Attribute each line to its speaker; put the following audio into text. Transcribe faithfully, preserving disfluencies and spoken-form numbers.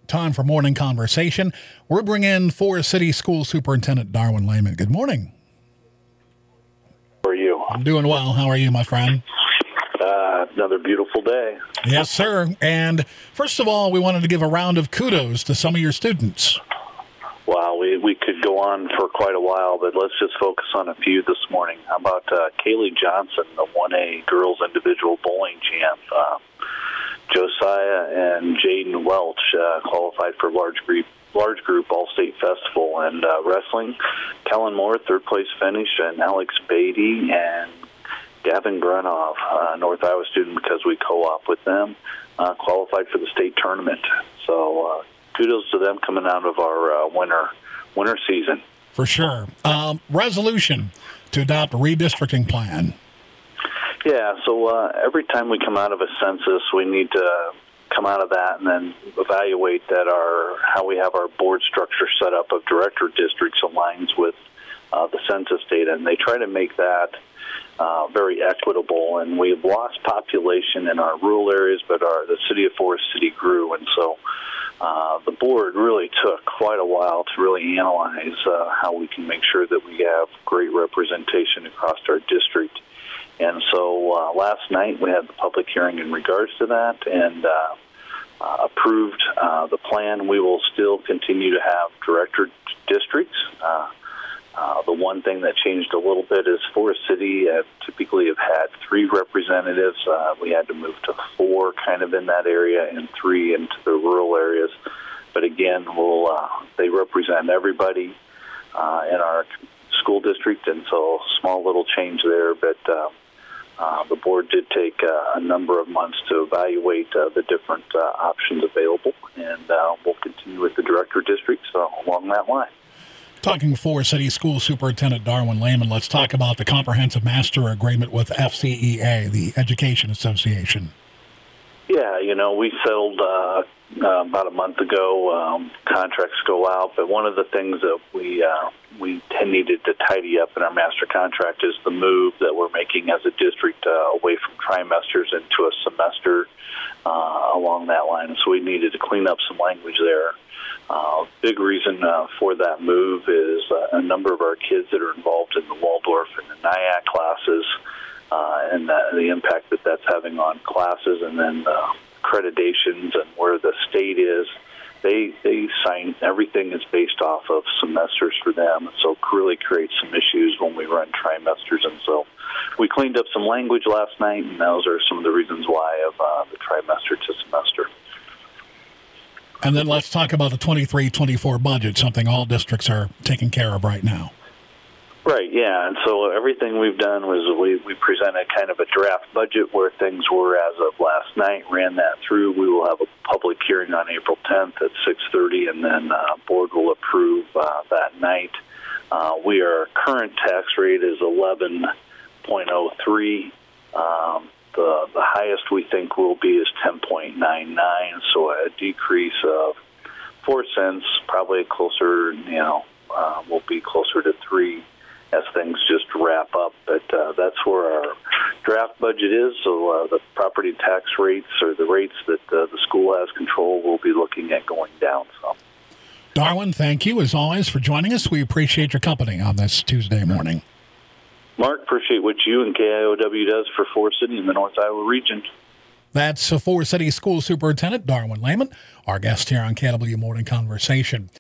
Speaker 1: Time for Morning Conversation. We're bringing in Forest City School Superintendent Darwin Lehman. Good morning.
Speaker 2: How are you?
Speaker 1: I'm doing well. How are you, my friend?
Speaker 2: Uh, another beautiful day.
Speaker 1: Yes, sir. And first of all, we wanted to give a round of kudos to some of your students.
Speaker 2: Wow, we, we could go on for quite a while, but let's just focus on a few this morning. How about uh, Kaylee Johnson, the one A girls individual bowling champ? Uh, Josiah and Jaden Welch uh, qualified for large group large group all-state festival. And uh, wrestling, Kellen Moore, third place finish, and Alex Beatty and Gavin Grunhoff, uh, North Iowa student because we co-op with them, uh, qualified for the state tournament. So uh, kudos to them coming out of our uh, winter winter season.
Speaker 1: For sure. Um, resolution to adopt a redistricting plan.
Speaker 2: Yeah, so uh, every time we come out of a census, we need to come out of that and then evaluate that our how we have our board structure set up of director districts aligns with uh, the census data, and they try to make that uh, very equitable. And we've lost population in our rural areas, but our the city of Forest City grew, and so uh, the board really took quite a while to really analyze uh, how we can make sure that we have great representation across our district. And so uh, last night we had the public hearing in regards to that and uh, uh, approved uh, the plan. We will still continue to have director districts. Uh, uh, the one thing that changed a little bit is Forest City uh, typically have had three representatives. Uh, we had to move to four kind of in that area and three into the rural areas. But again, we'll, uh, they represent everybody uh, in our school district, and so small little change there, but uh, Uh, the board did take uh, a number of months to evaluate uh, the different uh, options available, and uh, we'll continue with the director districts uh, along that line.
Speaker 1: Talking Forest City School Superintendent Darwin Lehman, let's talk about the Comprehensive Master Agreement with F C E A, the Education Association.
Speaker 2: Yeah, you know, we settled uh, uh, about a month ago. Um, contracts go out, but one of the things that we uh, we needed to tidy up in our master contract is the move that we're making as a district uh, away from trimesters into a semester uh, along that line. So we needed to clean up some language there. Uh, big reason uh, for that move is uh, a number of our kids that are involved in the Waldorf and the NIAC classes, uh, and the, the impact that that's having on classes, and then uh, accreditations and where the state is. They they sign, everything is based off of semesters for them, so it really creates some issues when we run trimesters. And so we cleaned up some language last night, and those are some of the reasons why of uh, the trimester to semester.
Speaker 1: And then let's talk about the twenty-three twenty-four budget, something all districts are taking care of right now.
Speaker 2: Right, yeah, and so everything we've done was we, we presented kind of a draft budget where things were as of last night, ran that through. We will have a public hearing on April tenth at six thirty, and then uh, board will approve uh, that night. Uh, we our current tax rate is eleven point oh three. Um, the, the highest we think will be is ten point nine nine, so a decrease of four cents, probably closer, you know, uh, will be closer to three as things just wrap up. But uh, that's where our draft budget is. So uh, the property tax rates or the rates that uh, the school has control, we'll be looking at going down some.
Speaker 1: Darwin, thank you as always for joining us. We appreciate your company on this Tuesday morning.
Speaker 2: Mark, appreciate what you and K I O W does for Forest City in the North Iowa region.
Speaker 1: That's Forest City School Superintendent Darwin Lehman, our guest here on K W Morning Conversation.